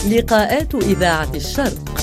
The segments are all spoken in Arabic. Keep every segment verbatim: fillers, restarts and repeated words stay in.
لقاءات إذاعة الشرق.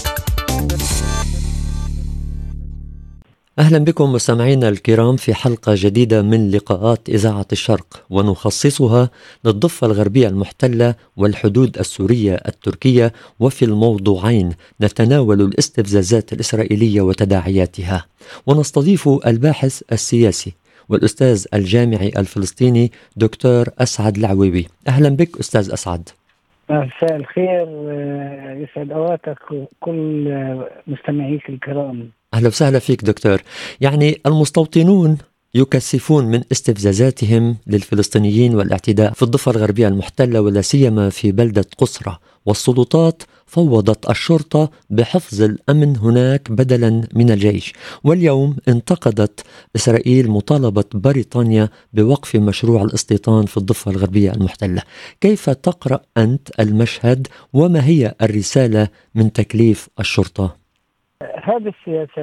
أهلا بكم مستمعينا الكرام في حلقة جديدة من لقاءات إذاعة الشرق، ونخصصها للضفة الغربية المحتلة والحدود السورية التركية. وفي الموضوعين نتناول الاستفزازات الإسرائيلية وتداعياتها، ونستضيف الباحث السياسي والأستاذ الجامعي الفلسطيني دكتور أسعد العويبي. أهلا بك أستاذ أسعد. مساء الخير، يسعد أوقاتك وكل مستمعيك الكرام. أهلا وسهلا فيك دكتور. يعني المستوطنون يكثفون من استفزازاتهم للفلسطينيين والاعتداء في الضفة الغربية المحتلة، ولا سيما في بلدة قصرى، والسلطات فوضت الشرطة بحفظ الأمن هناك بدلا من الجيش. واليوم انتقدت إسرائيل مطالبة بريطانيا بوقف مشروع الاستيطان في الضفة الغربية المحتلة. كيف تقرأ أنت المشهد، وما هي الرسالة من تكليف الشرطة؟ هذه السياسة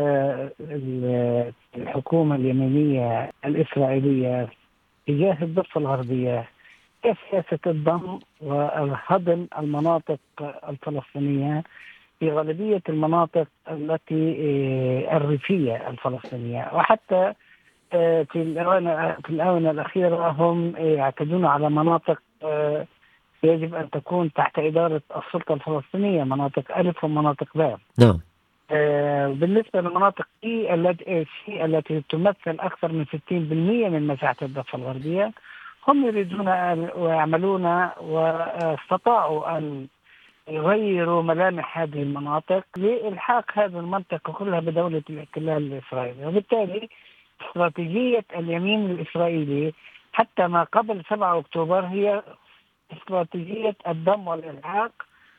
الحكومة اليمينية الإسرائيلية تجاه الضفة الغربية هي سياسة الضم والهضم المناطق الفلسطينية في غالبية المناطق التي الريفية الفلسطينية، وحتى في الآونة في الآونة الأخيرة هم يعتدون على مناطق يجب أن تكون تحت إدارة السلطة الفلسطينية، مناطق ألف ومناطق باء. نعم. آه بالنسبة للمناطق إي التي التي تمثل أكثر من ستين بالمئة من مساحة الضفة الغربية، هم يريدون أن ويعملون واستطاعوا أن يغيروا ملامح هذه المناطق لإلحاق هذه المنطقة كلها بدولة الاحتلال الإسرائيلي. وبالتالي استراتيجية اليمين الإسرائيلي حتى ما قبل سبعة أكتوبر هي استراتيجية الدم والإلحاق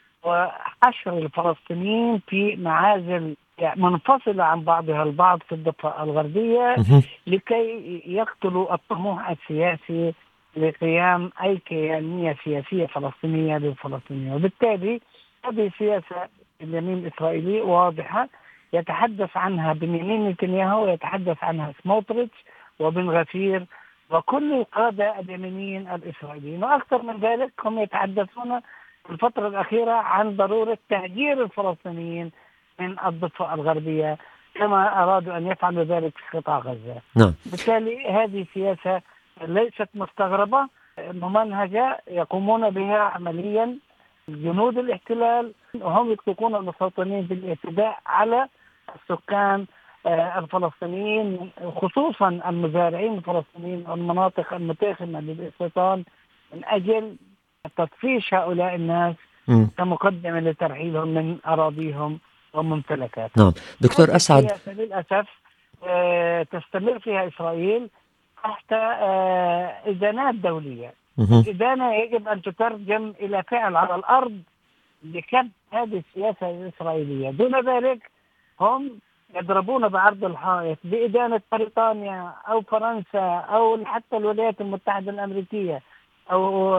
وحشر الفلسطينيين في معازل منفصلة عن بعضها البعض في الضفة الغربية لكي يقتلوا الطموح السياسي لقيام أي كيانية سياسية فلسطينية للفلسطينيين. وبالتالي هذه سياسة اليمين الإسرائيلي واضحة يتحدث عنها بنيامين نتنياهو ويتحدث عنها سموتريتش وبن غفير وكل القادة اليمينيين الإسرائيليين. وأكثر من ذلك هم يتحدثون في الفترة الأخيرة عن ضرورة تهجير الفلسطينيين من الضفة الغربية كما أرادوا أن يفعلوا ذلك في قطاع غزة. نعم. بالتالي هذه سياسة ليست مستغربة، ممنهجة يقومون بها عمليا جنود الاحتلال، وهم يطلقون المستوطنين بالاعتداء على السكان الفلسطينيين، خصوصا المزارعين الفلسطينيين والمناطق المتاخمة للاستيطان، من أجل تطفيش هؤلاء الناس م. كمقدمة لترحيلهم من أراضيهم وممتلكاتهم. نعم دكتور أسعد، للأسف آه تستمر فيها إسرائيل تحت آه إدانات دولية. الإدانة يجب أن تترجم إلى فعل على الأرض لكبت هذه السياسة الإسرائيلية. دون ذلك هم يضربون بعرض الحائط بإدانة بريطانيا أو فرنسا أو حتى الولايات المتحدة الأمريكية أو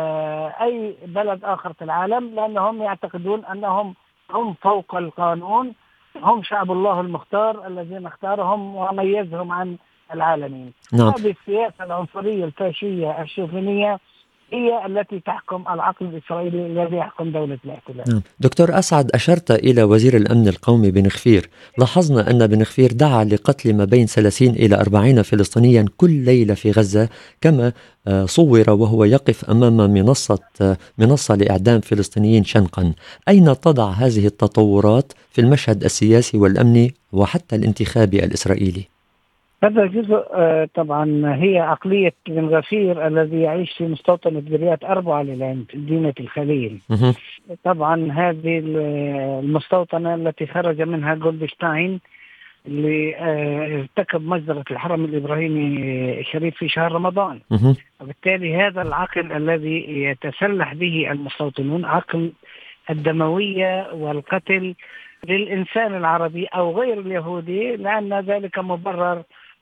أي بلد آخر في العالم، لأنهم يعتقدون أنهم هم فوق القانون، هم شعب الله المختار الذين اختارهم وميزهم عن العالمين. نعم. هذه السياسة العنصرية الفاشية الشوفينية هي التي تحكم العقل الإسرائيلي الذي يحكم دولة الاحتلال. نعم. دكتور أسعد، أشرت إلى وزير الأمن القومي بن غفير. لاحظنا أن بن غفير دعا لقتل ما بين ثلاثين إلى أربعين فلسطينيا كل ليلة في غزة، كما صور وهو يقف أمام منصة منصة لإعدام فلسطينيين شنقا. أين تضع هذه التطورات في المشهد السياسي والأمني وحتى الانتخابي الإسرائيلي؟ هذا جزء طبعا هي عقلية بن غفير الذي يعيش في مستوطنة بريات أربعة لمدينة الخليل. طبعا هذه المستوطنة التي خرج منها جولدشتاين اللي ارتكب مجزرة الحرم الإبراهيمي الشريف في شهر رمضان. وبالتالي هذا العقل الذي يتسلح به المستوطنون عقل الدموية والقتل للإنسان العربي أو غير اليهودي، لأن ذلك مبرر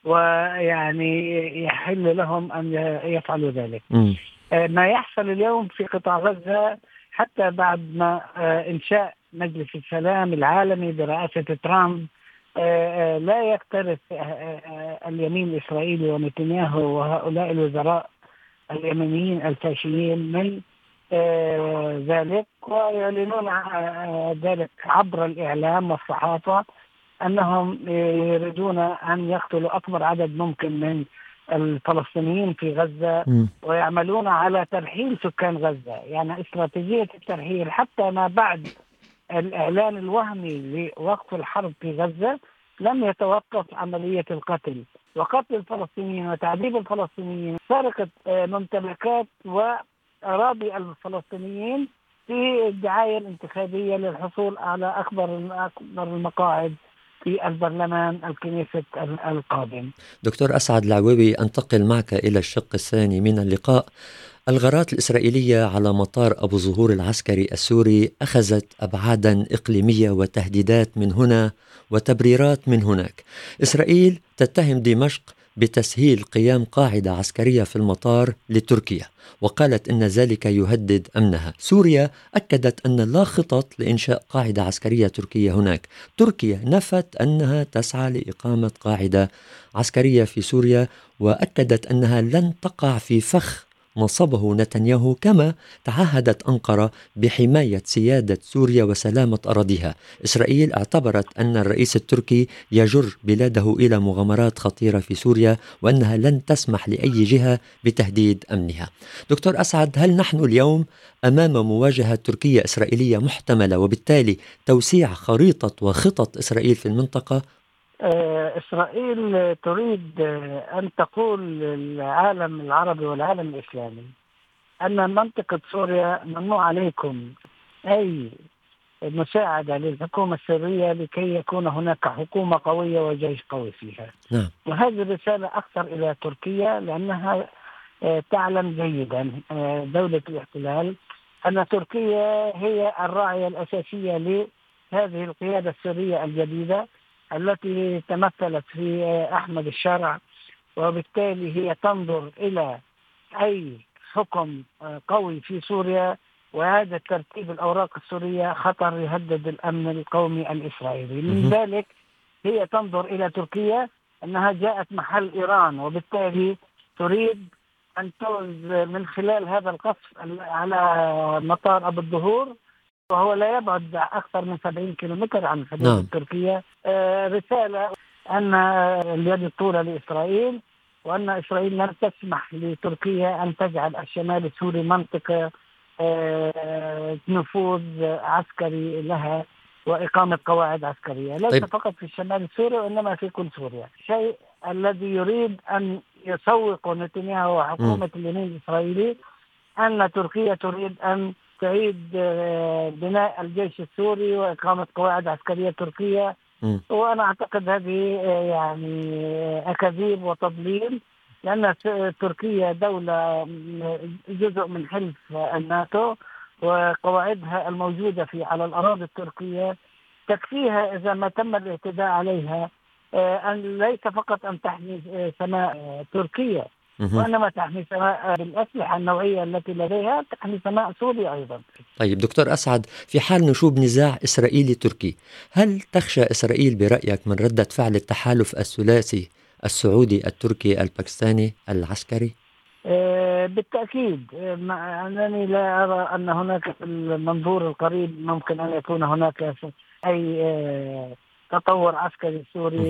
ويعني يحل لهم أن يفعلوا ذلك. م. ما يحصل اليوم في قطاع غزة حتى بعد ما إنشاء مجلس السلام العالمي برئاسة ترامب لا يكترث اليمين الإسرائيلي ونتنياهو وهؤلاء الوزراء اليمينيين الفاشيين من آه، ذلك، ويعلنون ذلك عبر الإعلام والصحافة أنهم يريدون أن يقتلوا أكبر عدد ممكن من الفلسطينيين في غزة، م. ويعملون على ترحيل سكان غزة. يعني استراتيجية الترحيل حتى ما بعد الإعلان الوهمي لوقف الحرب في غزة لم يتوقف عملية القتل وقتل الفلسطينيين وتعذيب الفلسطينيين، سرقة ممتلكات وأراضي الفلسطينيين في الدعاية الانتخابية للحصول على أكبر أكبر المقاعد في البرلمان الكنيسة القادم. دكتور أسعد العويبي، أنتقل معك إلى الشق الثاني من اللقاء. الغارات الإسرائيلية على مطار أبو ظهور العسكري السوري أخذت أبعادا إقليمية وتهديدات من هنا وتبريرات من هناك. إسرائيل تتهم دمشق بتسهيل قيام قاعدة عسكرية في المطار لتركيا، وقالت إن ذلك يهدد أمنها. سوريا أكدت أن لا خطط لإنشاء قاعدة عسكرية تركية هناك. تركيا نفت أنها تسعى لإقامة قاعدة عسكرية في سوريا، وأكدت أنها لن تقع في فخ نصبه نتنياهو، كما تعهدت أنقرة بحماية سيادة سوريا وسلامة أراضيها. إسرائيل اعتبرت أن الرئيس التركي يجر بلاده إلى مغامرات خطيرة في سوريا، وأنها لن تسمح لأي جهة بتهديد أمنها. دكتور أسعد، هل نحن اليوم أمام مواجهة تركية إسرائيلية محتملة، وبالتالي توسيع خريطة وخطط إسرائيل في المنطقة؟ إسرائيل تريد أن تقول للعالم العربي والعالم الإسلامي أن منطقة سوريا ممنوع عليكم أي مساعدة للحكومة السورية لكي يكون هناك حكومة قوية وجيش قوي فيها. نعم. وهذه الرسالة أكثر إلى تركيا، لأنها تعلم جيدا دولة الاحتلال أن تركيا هي الراعية الأساسية لهذه القيادة السورية الجديدة التي تمثلت في أحمد الشرع، وبالتالي هي تنظر إلى أي حكم قوي في سوريا وهذا ترتيب الأوراق السورية خطر يهدد الأمن القومي الإسرائيلي. من ذلك هي تنظر إلى تركيا أنها جاءت محل إيران، وبالتالي تريد أن توز من خلال هذا القصف على مطار أبو الظهور، وهو لا يبعد أكثر من سبعين كيلومتر عن حدود نعم. التركية، آه رسالة أن اليد الطولة لإسرائيل، وأن إسرائيل لن تسمح لتركيا أن تجعل الشمال السوري منطقة آه نفوذ عسكري لها وإقامة قواعد عسكرية، ليس طيب. فقط في الشمال السوري وإنما في كل سوريا. شيء الذي يريد أن يسوق نتنياهو وحكومة اليمين الإسرائيلي أن تركيا تريد أن تعيد بناء الجيش السوري وإقامة قواعد عسكرية تركية. م. وأنا أعتقد هذه يعني أكاذيب وتضليل، لأن تركيا دولة جزء من حلف الناتو، وقواعدها الموجودة في على الأراضي التركية تكفيها إذا ما تم الاعتداء عليها أن ليس فقط أن تحمي سماء تركيا، وإنما تحمي سماء بالأسلحة النوعية التي لديها، تحمي سماء سوريا أيضا. طيب دكتور أسعد، في حال نشوب نزاع إسرائيلي تركي، هل تخشى إسرائيل برأيك من ردة فعل التحالف الثلاثي السعودي التركي الباكستاني العسكري؟ آه بالتأكيد. آه أنني لا أرى أن هناك في المنظور القريب ممكن أن يكون هناك أي آه تطور عسكري سوري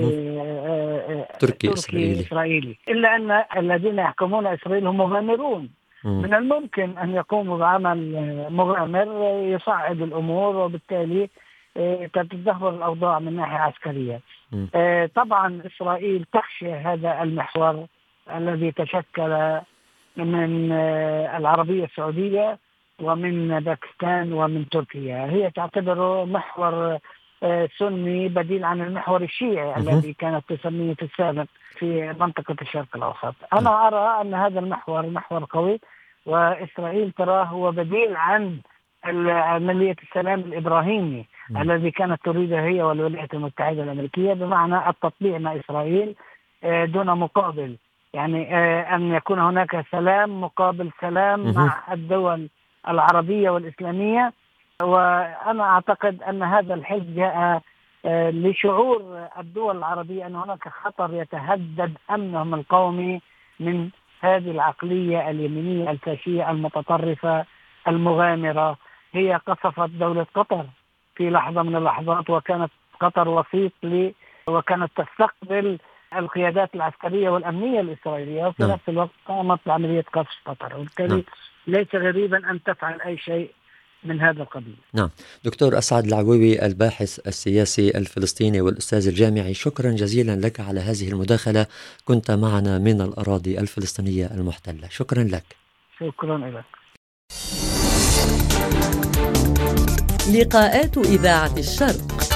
آه آه تركي, تركي إسرائيلي. إسرائيلي، إلا أن الذين يحكمون إسرائيل هم مغامرون. مم. من الممكن أن يقوموا بعمل مغامر يصعد الأمور، وبالتالي آه تتدهور الأوضاع من ناحية عسكرية. آه طبعا إسرائيل تخشى هذا المحور الذي تشكل من آه العربية السعودية ومن باكستان ومن تركيا. هي تعتبره محور آه سني بديل عن المحور الشيعي م- الذي كانت تسميه في السابق في منطقة الشرق الأوسط. أنا أرى أن هذا المحور محور قوي، وإسرائيل تراه هو بديل عن عملية السلام الإبراهيمي م- الذي كانت تريده هي والولايات المتحدة الأمريكية، بمعنى التطبيع مع إسرائيل آه دون مقابل، يعني آه أن يكون هناك سلام مقابل سلام م- مع الدول العربية والإسلامية. وأنا أعتقد أن هذا الحلف جاء آه لشعور الدول العربية أن هناك خطر يتهدد أمنهم القومي من هذه العقلية اليمينية الفاشية المتطرفة المغامرة هي قصفت دولة قطر في لحظة من اللحظات، وكانت قطر وسيط ل وكانت تستقبل القيادات العسكرية والأمنية الإسرائيلية، وفي نعم. نفس الوقت قامت بعملية قصف قطر، وبالتالي نعم. ليس غريبا أن تفعل أي شيء من هذا القبيل. نعم. دكتور أسعد العويوي، الباحث السياسي الفلسطيني والأستاذ الجامعي، شكرا جزيلا لك على هذه المداخلة. كنت معنا من الأراضي الفلسطينية المحتلة. شكرا لك. شكرا لك. لقاءات إذاعة الشرق.